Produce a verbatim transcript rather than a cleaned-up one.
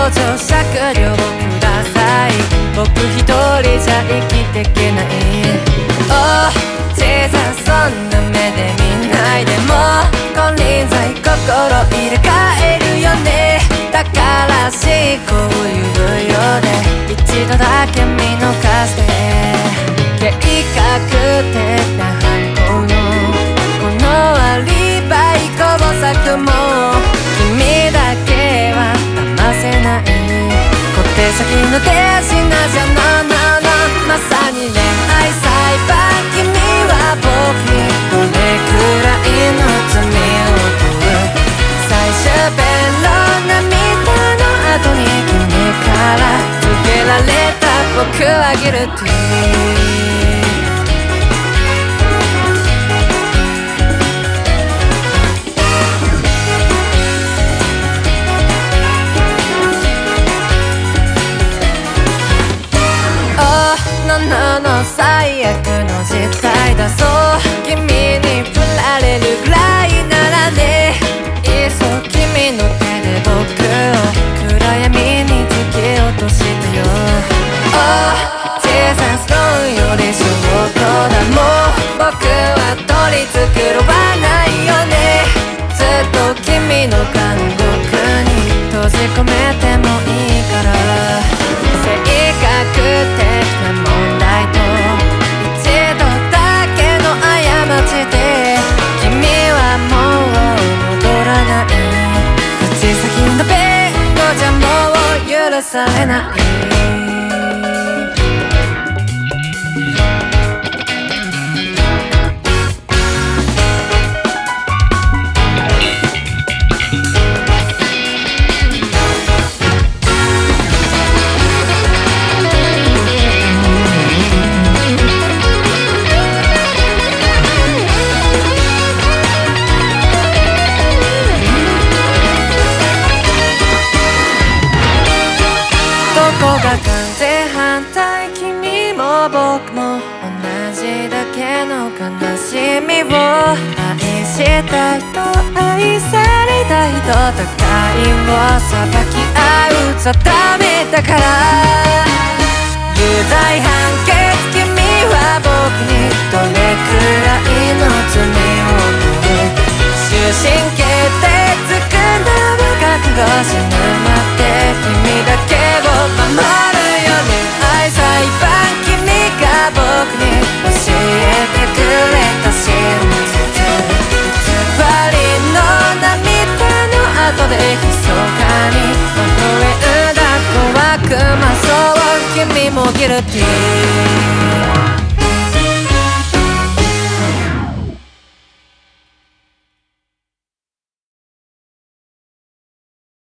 情酌量ください。僕一人じゃ生きてけない。Oh Jesus そんな目で見ないでも金輪際心入れ替えるよね。だから思考を言うようで一度だけ見逃して計画的な犯行のこのアリバイ工作も君だけは騙せない。小手先の手品じゃなななまさに恋愛裁判。君は僕にどれくらいの罪を負う。最終弁論涙の後に君から告げられた僕はギルティ。のの最悪の事態だそう。君に振られるぐらいならね、いっそ君の手で僕を暗闇に突き落としてよ。Oh Jesus 論より証拠だ。もう僕は取り繕わないよね。ずっと君の監獄に閉じ込めてもいいから。性格的な問題と一度だけの過ちで君はもう戻らない。口先の弁護じゃもう許されない。完全反対。君も僕も同じだけの悲しみを愛したいと愛されたいと互いを裁き合う定めだから。有罪判決君は僕にどれくらいの罪を負う。終身刑で作らぬ覚悟死ぬまで君だけを守る。裁判君が僕に教えてくれた真実。偽りの涙の後で密かに微笑んだ小悪魔。そう君もギルティー。